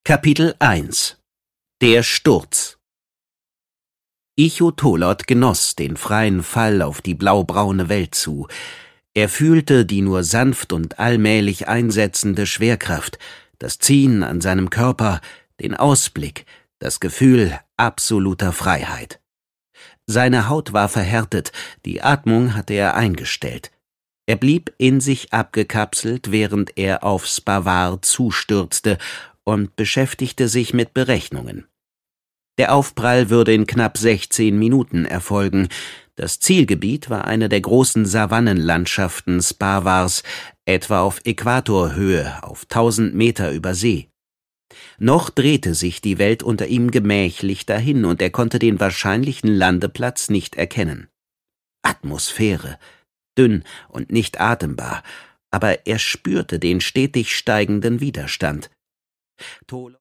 Kapitel 1 Der Sturz Icho Tolot genoss den freien Fall auf die blaubraune Welt zu. Er fühlte die nur sanft und allmählich einsetzende Schwerkraft, das Ziehen an seinem Körper, den Ausblick, das Gefühl absoluter Freiheit. Seine Haut war verhärtet, die Atmung hatte er eingestellt. Er blieb in sich abgekapselt, während er auf Spavar zustürzte und beschäftigte sich mit Berechnungen. Der Aufprall würde in knapp 16 Minuten erfolgen. Das Zielgebiet war eine der großen Savannenlandschaften Spavars, etwa auf Äquatorhöhe, auf 1000 Meter über See. Noch drehte sich die Welt unter ihm gemächlich dahin, und er konnte den wahrscheinlichen Landeplatz nicht erkennen. Atmosphäre, dünn und nicht atembar, aber er spürte den stetig steigenden Widerstand.